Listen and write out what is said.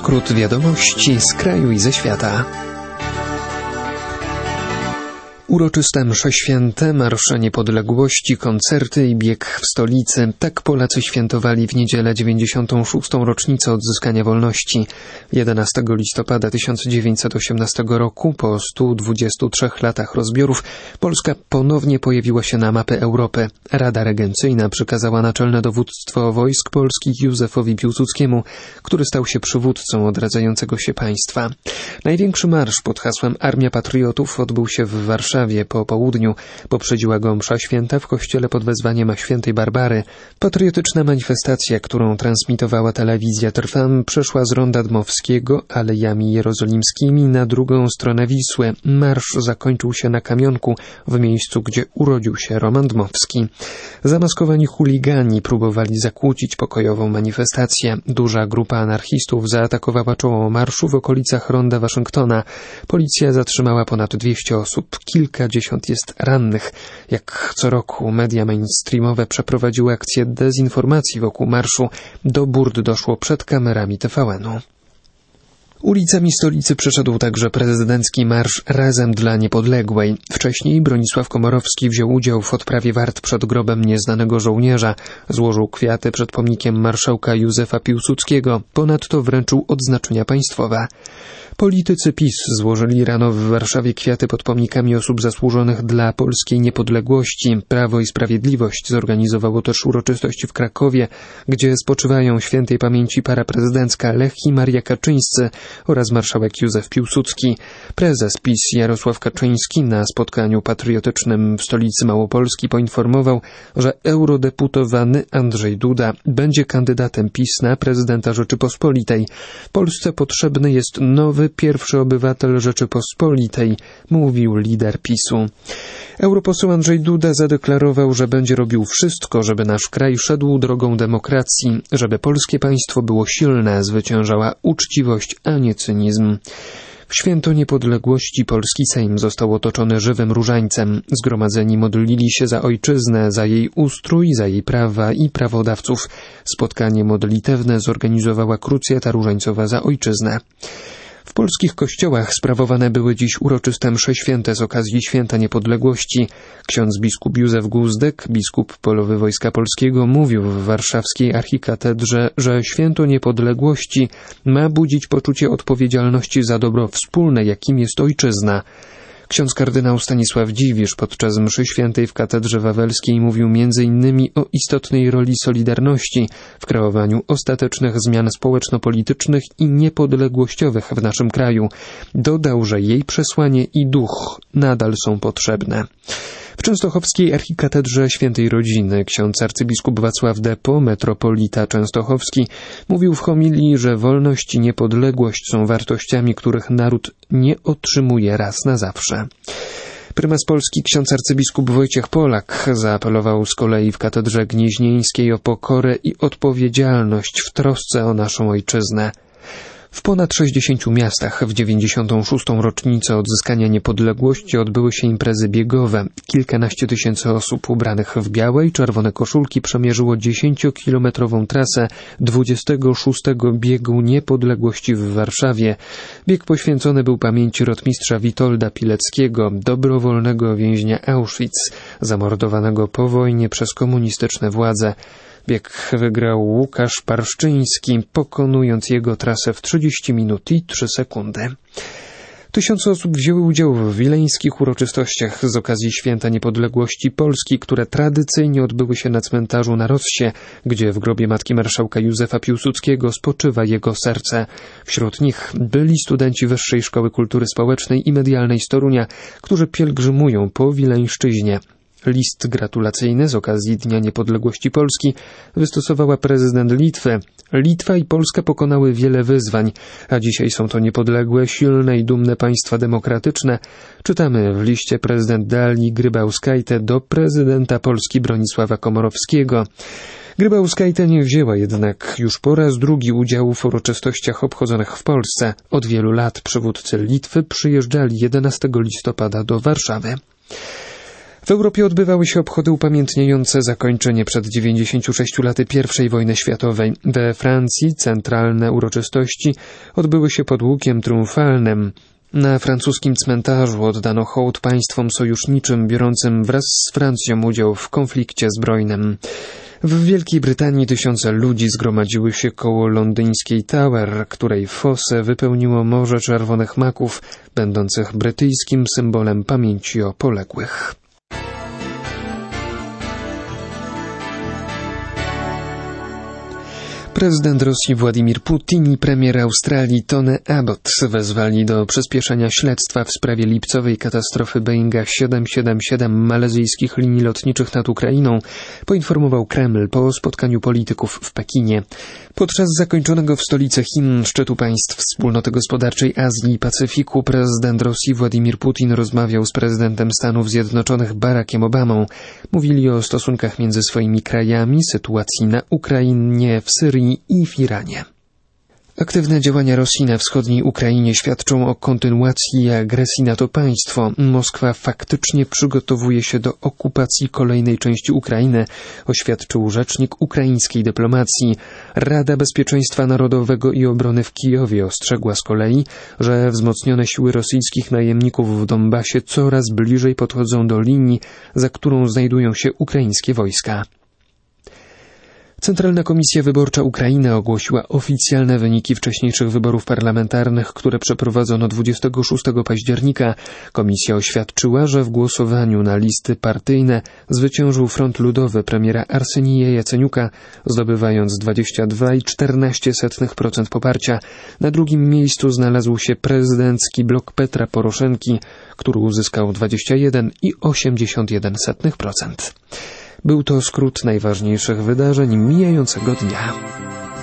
Skrót wiadomości z kraju i ze świata. Uroczyste msze święte, marsze niepodległości, koncerty i bieg w stolicy. Tak Polacy świętowali w niedzielę 96. rocznicę odzyskania wolności. 11 listopada 1918 roku, po 123 latach rozbiorów, Polska ponownie pojawiła się na mapie Europy. Rada Regencyjna przekazała naczelne dowództwo wojsk polskich Józefowi Piłsudskiemu, który stał się przywódcą odradzającego się państwa. Największy marsz pod hasłem Armia Patriotów odbył się w Warszawie po południu. Poprzedziła go msza święta w kościele pod wezwaniem świętej Barbary. Patriotyczna manifestacja, którą transmitowała telewizja Trwam, przeszła z ronda Dmowskiego alejami jerozolimskimi na drugą stronę Wisły. Marsz zakończył się na Kamionku, w miejscu, gdzie urodził się Roman Dmowski. Zamaskowani chuligani próbowali zakłócić pokojową manifestację. Duża grupa anarchistów zaatakowała czoło marszu w okolicach ronda Waszyngtona. Policja zatrzymała ponad 200 osób. Kilkadziesiąt jest rannych. Jak co roku media mainstreamowe przeprowadziły akcję dezinformacji wokół marszu. Do burd doszło przed kamerami TVN-u. Ulicami stolicy przeszedł także prezydencki marsz Razem dla Niepodległej. Wcześniej Bronisław Komorowski wziął udział w odprawie wart przed grobem nieznanego żołnierza. Złożył kwiaty przed pomnikiem marszałka Józefa Piłsudskiego. Ponadto wręczył odznaczenia państwowe. Politycy PiS złożyli rano w Warszawie kwiaty pod pomnikami osób zasłużonych dla polskiej niepodległości. Prawo i Sprawiedliwość zorganizowało też uroczystości w Krakowie, gdzie spoczywają świętej pamięci para prezydencka Lech i Maria Kaczyńscy oraz marszałek Józef Piłsudski. Prezes PiS Jarosław Kaczyński na spotkaniu patriotycznym w stolicy Małopolski poinformował, że eurodeputowany Andrzej Duda będzie kandydatem PiS na prezydenta Rzeczypospolitej. Polsce potrzebny jest nowy pierwszy obywatel Rzeczypospolitej, mówił lider PiS-u. Europoseł Andrzej Duda zadeklarował, że będzie robił wszystko, żeby nasz kraj szedł drogą demokracji, żeby polskie państwo było silne, zwyciężała uczciwość, a nie cynizm. W święto niepodległości polski Sejm został otoczony żywym różańcem. Zgromadzeni modlili się za ojczyznę, za jej ustrój, za jej prawa i prawodawców. Spotkanie modlitewne zorganizowała Krucjata Różańcowa za ojczyznę. W polskich kościołach sprawowane były dziś uroczyste msze święte z okazji Święta Niepodległości. Ksiądz biskup Józef Guzdek, biskup polowy Wojska Polskiego, mówił w warszawskiej archikatedrze, że Święto Niepodległości ma budzić poczucie odpowiedzialności za dobro wspólne, jakim jest ojczyzna. Ksiądz kardynał Stanisław Dziwisz podczas mszy świętej w katedrze wawelskiej mówił m.in. o istotnej roli Solidarności w kreowaniu ostatecznych zmian społeczno-politycznych i niepodległościowych w naszym kraju. Dodał, że jej przesłanie i duch nadal są potrzebne. W częstochowskiej archikatedrze Świętej Rodziny ksiądz arcybiskup Wacław Depo, metropolita częstochowski, mówił w homilii, że wolność i niepodległość są wartościami, których naród nie otrzymuje raz na zawsze. Prymas Polski ksiądz arcybiskup Wojciech Polak zaapelował z kolei w katedrze gnieźnieńskiej o pokorę i odpowiedzialność w trosce o naszą ojczyznę. W ponad 60 miastach w 96. rocznicę odzyskania niepodległości odbyły się imprezy biegowe. Kilkanaście tysięcy osób ubranych w białe i czerwone koszulki przemierzyło 10-kilometrową trasę 26. biegu niepodległości w Warszawie. Bieg poświęcony był pamięci rotmistrza Witolda Pileckiego, dobrowolnego więźnia Auschwitz, zamordowanego po wojnie przez komunistyczne władze. Bieg wygrał Łukasz Parszczyński, pokonując jego trasę w 30 minut i 3 sekundy. Tysiące osób wzięły udział w wileńskich uroczystościach z okazji Święta Niepodległości Polski, które tradycyjnie odbyły się na cmentarzu na Rossie, gdzie w grobie matki marszałka Józefa Piłsudskiego spoczywa jego serce. Wśród nich byli studenci Wyższej Szkoły Kultury Społecznej i Medialnej z Torunia, którzy pielgrzymują po Wileńszczyźnie. List gratulacyjny z okazji Dnia Niepodległości Polski wystosowała prezydent Litwy. Litwa i Polska pokonały wiele wyzwań, a dzisiaj są to niepodległe, silne i dumne państwa demokratyczne. Czytamy w liście prezydent Dalii Grybauskaite do prezydenta Polski Bronisława Komorowskiego. Grybauskaite nie wzięła jednak już po raz drugi udziału w uroczystościach obchodzonych w Polsce. Od wielu lat przywódcy Litwy przyjeżdżali 11 listopada do Warszawy. W Europie odbywały się obchody upamiętniające zakończenie przed 96 laty I wojny światowej. We Francji centralne uroczystości odbyły się pod łukiem triumfalnym. Na francuskim cmentarzu oddano hołd państwom sojuszniczym biorącym wraz z Francją udział w konflikcie zbrojnym. W Wielkiej Brytanii tysiące ludzi zgromadziły się koło londyńskiej Tower, której fosę wypełniło morze czerwonych maków, będących brytyjskim symbolem pamięci o poległych. Prezydent Rosji Władimir Putin i premier Australii Tony Abbott wezwali do przyspieszenia śledztwa w sprawie lipcowej katastrofy Boeinga 777 malezyjskich linii lotniczych nad Ukrainą, poinformował Kreml po spotkaniu polityków w Pekinie. Podczas zakończonego w stolicy Chin szczytu państw Wspólnoty Gospodarczej Azji i Pacyfiku prezydent Rosji Władimir Putin rozmawiał z prezydentem Stanów Zjednoczonych Barackiem Obamą. Mówili o stosunkach między swoimi krajami, sytuacji na Ukrainie, w Syrii i w Iranie. Aktywne działania Rosji na wschodniej Ukrainie świadczą o kontynuacji agresji na to państwo. Moskwa faktycznie przygotowuje się do okupacji kolejnej części Ukrainy, oświadczył rzecznik ukraińskiej dyplomacji. Rada Bezpieczeństwa Narodowego i Obrony w Kijowie ostrzegła z kolei, że wzmocnione siły rosyjskich najemników w Donbasie coraz bliżej podchodzą do linii, za którą znajdują się ukraińskie wojska. Centralna Komisja Wyborcza Ukrainy ogłosiła oficjalne wyniki wcześniejszych wyborów parlamentarnych, które przeprowadzono 26 października. Komisja oświadczyła, że w głosowaniu na listy partyjne zwyciężył Front Ludowy premiera Arsenija Jaceniuka, zdobywając 22,14% poparcia. Na drugim miejscu znalazł się prezydencki blok Petra Poroszenki, który uzyskał 21,81%. Był to skrót najważniejszych wydarzeń mijającego dnia.